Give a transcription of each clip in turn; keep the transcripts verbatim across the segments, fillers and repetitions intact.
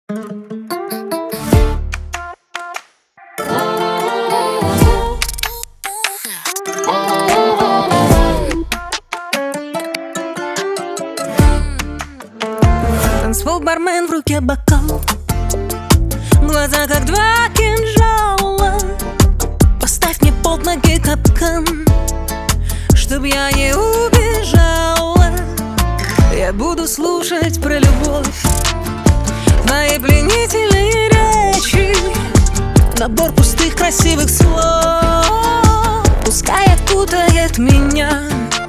Танцпол, бармен, в руке бокал, глаза как два кинжала. Поставь мне под ноги капкан, чтоб я не убежала. Я буду слушать про любовь, твои пленительные речи, набор пустых красивых слов, пускай окутает меня.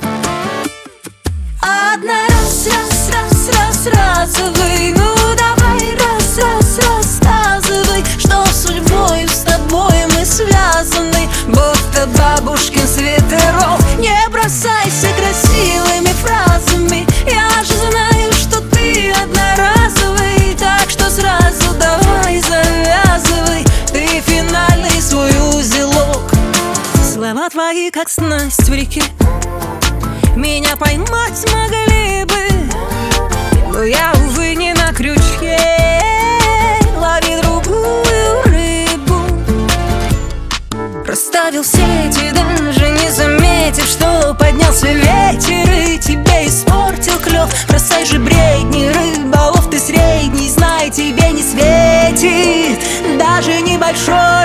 Одна раз, раз, раз, раз, разовый. Ну давай, раз, раз, рассказывай, что судьбой с тобой мы связаны, будто бабушкин свитерок. Не бросайся красивыми фразами, я же знаю, что ты одноразовый, так что сразу давай завязывай ты финальный свой узелок. Слова твои, как снасть в реке, меня поймать могли бы, но я, увы, не на крючке. Лови другую рыбу. Расставил сети, даже не заметив, что поднялся ветер и тебе испортил клев. Бросай же бредни, рыболов ты средний, знай, тебе не светит даже небольшой